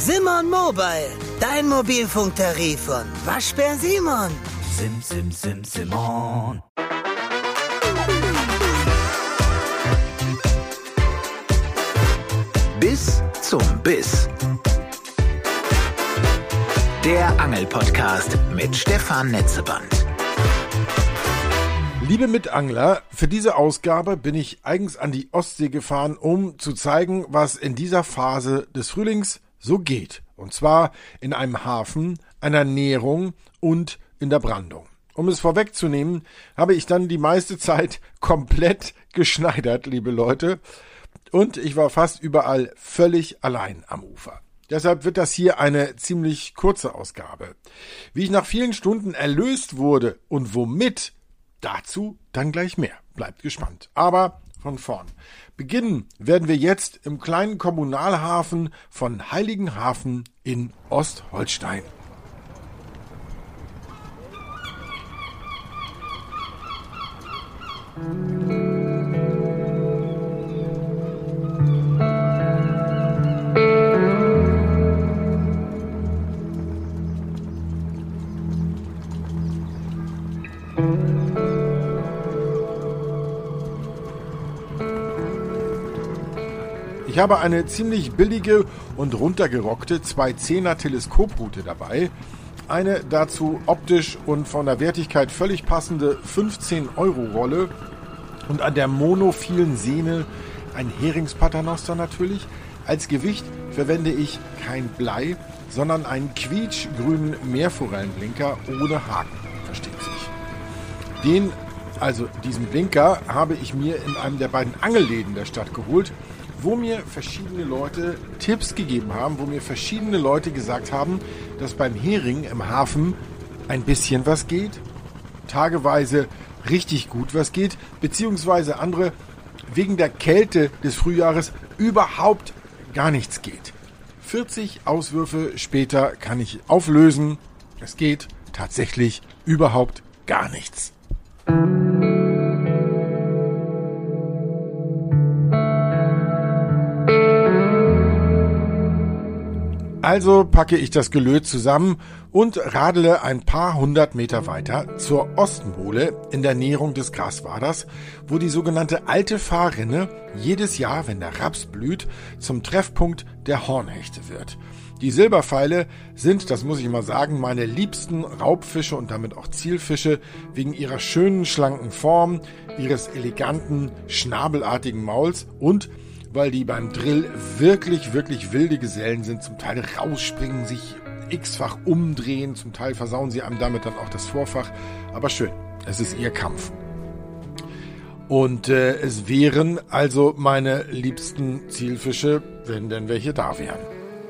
Simon Mobile, dein Mobilfunktarif von Waschbär Simon. Simon. Bis zum Biss. Der Angelpodcast mit Stefan Netzeband. Liebe Mitangler, für diese Ausgabe bin ich eigens an die Ostsee gefahren, um zu zeigen, was in dieser Phase des Frühlings so geht. Und zwar in einem Hafen, einer Nährung und in der Brandung. Um es vorwegzunehmen, habe ich dann die meiste Zeit komplett geschneidert, liebe Leute. Und ich war fast überall völlig allein am Ufer. Deshalb wird das hier eine ziemlich kurze Ausgabe. Wie ich nach vielen Stunden erlöst wurde und womit, dazu dann gleich mehr. Bleibt gespannt. Aber von vorn. Beginnen werden wir jetzt im kleinen Kommunalhafen von Heiligenhafen in Ostholstein. Ich habe eine ziemlich billige und runtergerockte 210er Teleskoprute dabei, eine dazu optisch und von der Wertigkeit völlig passende 15-Euro-Rolle und an der monophilen Sehne ein Heringspaternoster natürlich. Als Gewicht verwende ich kein Blei, sondern einen quietschgrünen Meerforellenblinker ohne Haken, versteht sich. Diesen Blinker habe ich mir in einem der beiden Angelläden der Stadt geholt, wo mir verschiedene Leute Tipps gegeben haben, wo mir verschiedene Leute gesagt haben, dass beim Hering im Hafen ein bisschen was geht, tageweise richtig gut was geht, beziehungsweise andere wegen der Kälte des Frühjahres überhaupt gar nichts geht. 40 Auswürfe später kann ich auflösen, es geht tatsächlich überhaupt gar nichts. Also packe ich das Gelöt zusammen und radele ein paar hundert Meter weiter zur Ostmole in der Nährung des Graswaders, wo die sogenannte alte Fahrrinne jedes Jahr, wenn der Raps blüht, zum Treffpunkt der Hornhechte wird. Die Silberpfeile sind, das muss ich mal sagen, meine liebsten Raubfische und damit auch Zielfische wegen ihrer schönen, schlanken Form, ihres eleganten, schnabelartigen Mauls und weil die beim Drill wirklich, wirklich wilde Gesellen sind, zum Teil rausspringen, sich x-fach umdrehen, zum Teil versauen sie einem damit dann auch das Vorfach. Aber schön, es ist ihr Kampf. Und es wären also meine liebsten Zielfische, wenn denn welche da wären.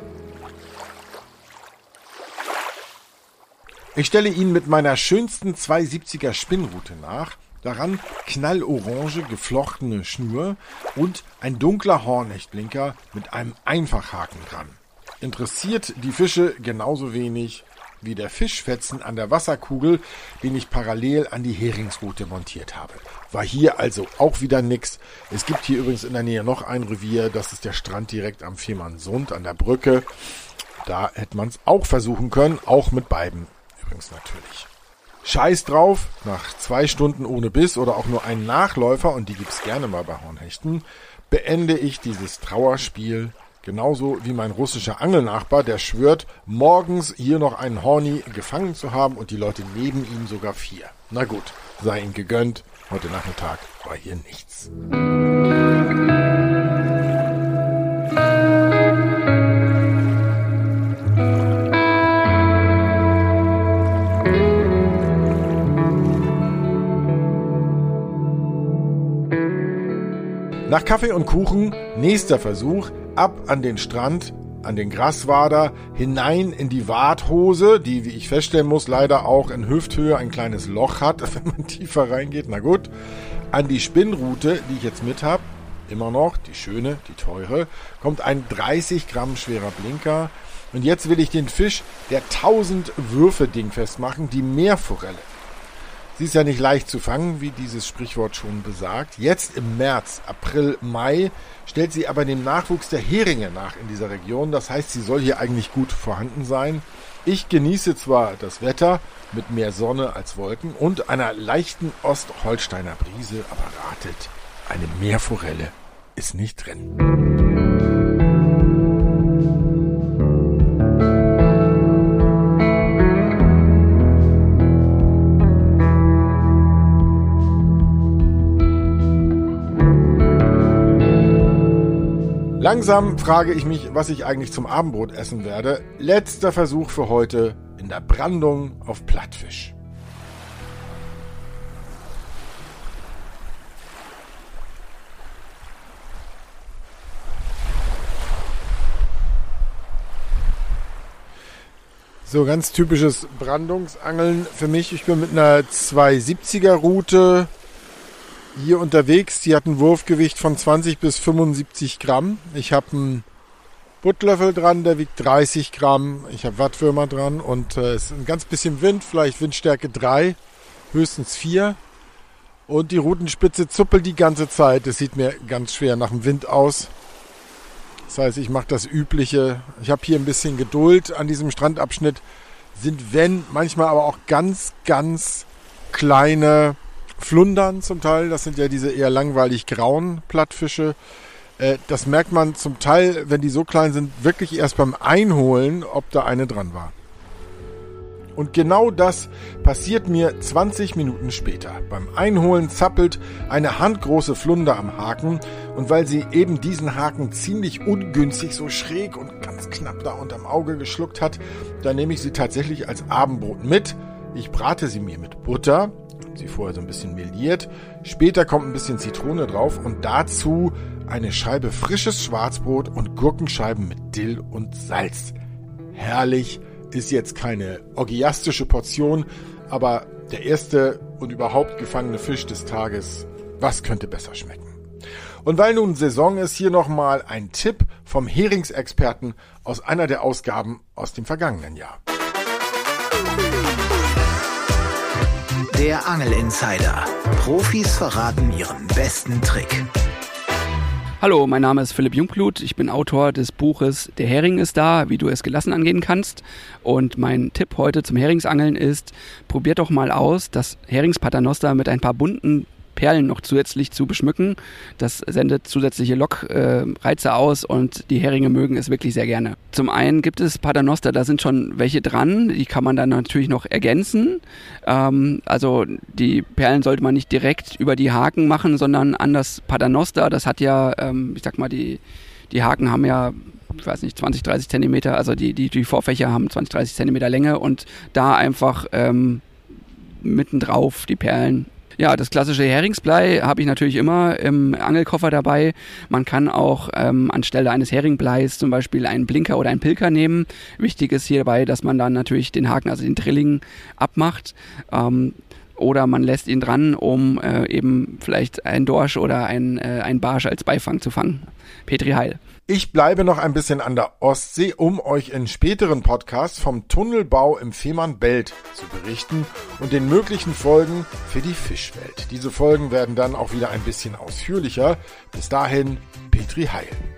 Ich stelle Ihnen mit meiner schönsten 270er Spinnrute nach. Daran knallorange geflochtene Schnur und ein dunkler Hornhechtblinker mit einem Einfachhaken dran. Interessiert die Fische genauso wenig wie der Fischfetzen an der Wasserkugel, den ich parallel an die Heringsrute montiert habe. War hier also auch wieder nix. Es gibt hier übrigens in der Nähe noch ein Revier, das ist der Strand direkt am Fehmarnsund an der Brücke. Da hätte man es auch versuchen können, auch mit beiden übrigens natürlich. Scheiß drauf, nach 2 Stunden ohne Biss oder auch nur einen Nachläufer, und die gibt's gerne mal bei Hornhechten, beende ich dieses Trauerspiel, genauso wie mein russischer Angelnachbar, der schwört, morgens hier noch einen Horni gefangen zu haben und die Leute neben ihm sogar 4. Na gut, sei ihm gegönnt, heute Nachmittag war hier nichts. Nach Kaffee und Kuchen, nächster Versuch, ab an den Strand, an den Graswader, hinein in die Warthose, die, wie ich feststellen muss, leider auch in Hüfthöhe ein kleines Loch hat, wenn man tiefer reingeht, na gut, an die Spinnrute, die ich jetzt mit habe, immer noch, die schöne, die teure, kommt ein 30 Gramm schwerer Blinker und jetzt will ich den Fisch der 1000 Würfe dingfest machen, die Meerforelle. Sie ist ja nicht leicht zu fangen, wie dieses Sprichwort schon besagt. Jetzt im März, April, Mai stellt sie aber dem Nachwuchs der Heringe nach in dieser Region. Das heißt, sie soll hier eigentlich gut vorhanden sein. Ich genieße zwar das Wetter mit mehr Sonne als Wolken und einer leichten Ostholsteiner Brise, aber ratet, eine Meerforelle ist nicht drin. Langsam frage ich mich, was ich eigentlich zum Abendbrot essen werde. Letzter Versuch für heute in der Brandung auf Plattfisch. So, ganz typisches Brandungsangeln für mich. Ich bin mit einer 270er Route hier unterwegs. Die hat ein Wurfgewicht von 20 bis 75 Gramm. Ich habe einen Buttlöffel dran, der wiegt 30 Gramm. Ich habe Wattwürmer dran und es ist ein ganz bisschen Wind, vielleicht Windstärke 3, höchstens 4. Und die Rutenspitze zuppelt die ganze Zeit. Das sieht mir ganz schwer nach dem Wind aus. Das heißt, ich mache das Übliche. Ich habe hier ein bisschen Geduld an diesem Strandabschnitt. Sind manchmal aber auch ganz, ganz kleine Flundern zum Teil. Das sind ja diese eher langweilig grauen Plattfische. Das merkt man zum Teil, wenn die so klein sind, wirklich erst beim Einholen, ob da eine dran war. Und genau das passiert mir 20 Minuten später. Beim Einholen zappelt eine handgroße Flunder am Haken und weil sie eben diesen Haken ziemlich ungünstig so schräg und ganz knapp da unterm Auge geschluckt hat, da nehme ich sie tatsächlich als Abendbrot mit. Ich brate sie mir mit Butter, sie vorher so ein bisschen meliert, später kommt ein bisschen Zitrone drauf und dazu eine Scheibe frisches Schwarzbrot und Gurkenscheiben mit Dill und Salz. Herrlich. Ist jetzt keine orgiastische Portion, aber der erste und überhaupt gefangene Fisch des Tages, was könnte besser schmecken? Und weil nun Saison ist, hier nochmal ein Tipp vom Heringsexperten aus einer der Ausgaben aus dem vergangenen Jahr. Der Angelinsider. Profis verraten ihren besten Trick. Hallo, mein Name ist Philipp Jungblut. Ich bin Autor des Buches Der Hering ist da, wie du es gelassen angehen kannst. Und mein Tipp heute zum Heringsangeln ist, probiert doch mal aus, das Heringspaternoster mit ein paar bunten Perlen noch zusätzlich zu beschmücken. Das sendet zusätzliche Lockreize aus und die Heringe mögen es wirklich sehr gerne. Zum einen gibt es Paternoster, da sind schon welche dran, die kann man dann natürlich noch ergänzen. Also die Perlen sollte man nicht direkt über die Haken machen, sondern an das Paternoster. Das hat ja, die Haken haben ja, ich weiß nicht, 20, 30 Zentimeter, also die Vorfächer haben 20, 30 Zentimeter Länge und da einfach mittendrauf die Perlen. Ja, das klassische Heringsblei habe ich natürlich immer im Angelkoffer dabei. Man kann auch anstelle eines Heringbleis zum Beispiel einen Blinker oder einen Pilker nehmen. Wichtig ist hierbei, dass man dann natürlich den Haken, also den Drilling, abmacht. Oder man lässt ihn dran, um eben vielleicht einen Dorsch oder einen Barsch als Beifang zu fangen. Petri Heil. Ich bleibe noch ein bisschen an der Ostsee, um euch in späteren Podcasts vom Tunnelbau im Fehmarnbelt zu berichten und den möglichen Folgen für die Fischwelt. Diese Folgen werden dann auch wieder ein bisschen ausführlicher. Bis dahin, Petri Heil.